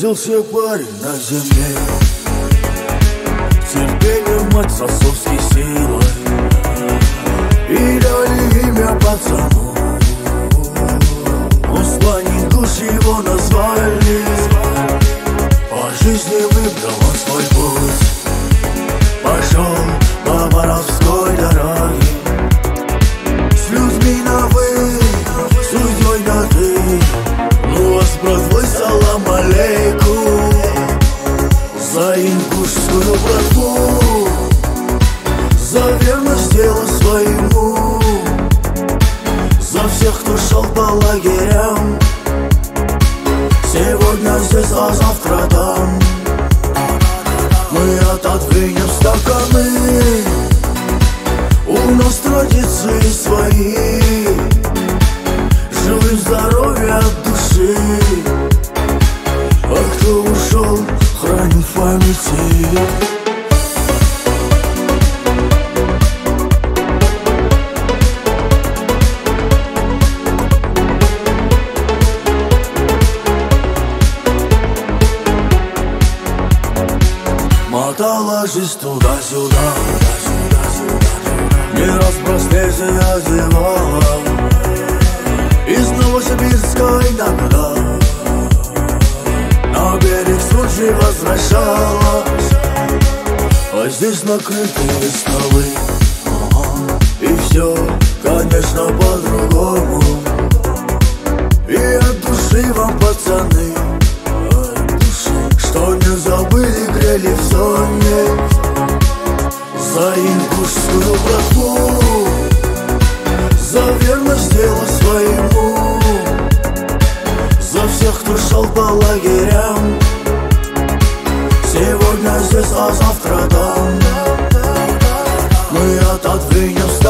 Родился парень на земле, терпение мать с отцовской силой, и дали имя пацану. Он слонит душ, его назвали. По жизни выбрал он свой путь, пошел по воровской дороге. С людьми на вы, судьей на ты. Ну а с братвой салам алейкум. За ингушскую братву, за верность делу своему, за всех, кто шел по лагерям. Сегодня здесь, а завтра там. Мы отодвинем стаканы, у нас традиции свои. Живым здоровья от души, а кто ушел, храним в памяти. Мотала жизнь туда-сюда, не раз простейся одевала. Из Новосибирска иногда на берег случай возвращалась. А здесь накрытые столы, и все, конечно, по-другому. И от души вам, пацаны, что не забыли, грели в зоне. За ингушскую братву, за верность делу своему, за всех, кто шел по лагерям. Сегодня здесь, а завтра там. Мы отодвинем